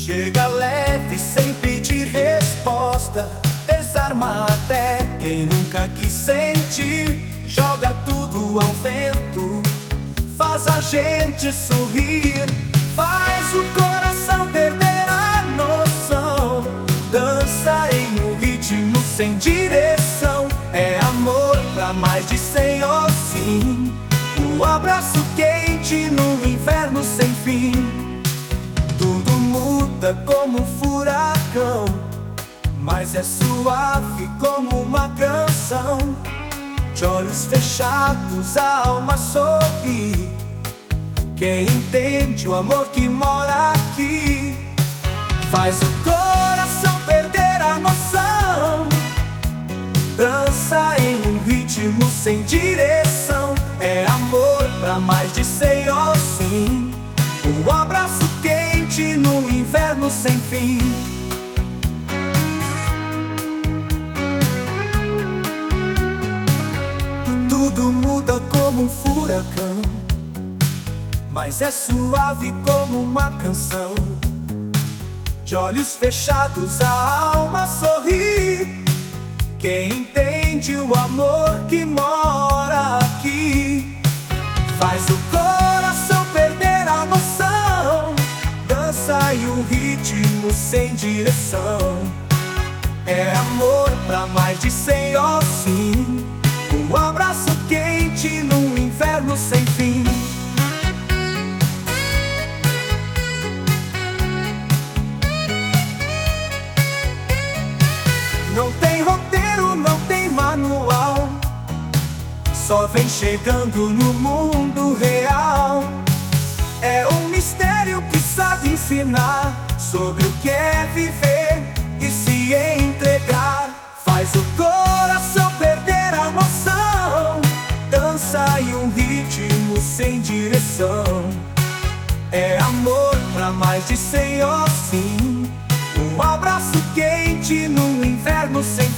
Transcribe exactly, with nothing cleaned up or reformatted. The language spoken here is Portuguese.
Chega leve sem pedir resposta, desarma até quem nunca quis sentir. Joga tudo ao vento, faz a gente sorrir, faz o coração perder a noção. Dança em um ritmo sem direção, é amor pra mais de cem ou sim. O abraço quente no inverno sem fim. Tudo muda como um furacão, mas é suave como uma canção. De olhos fechados a alma sorri. Quem entende o amor que mora aqui, faz o coração perder a noção. Dança em um ritmo sem direção, é amor pra mais de cem ou sim. Um abraço quente no inverno sem fim. Tudo muda como um furacão, mas é suave como uma canção. De olhos fechados a alma sorri. Quem entende o amor que mora aqui, faz o coração perder a noção. Dança em um ritmo sem direção, é amor pra mais de cem ou sim. Um abraço quente num inverno sem fim. Não tem roteiro, não tem manual, só vem chegando no mundo real. É um mistério que sabe ensinar sobre o que é viver e se entregar. Faz o coração perder a noção. Dança em um ritmo sem direção, é amor pra mais de cem ou sim. Um abraço quente num inverno sem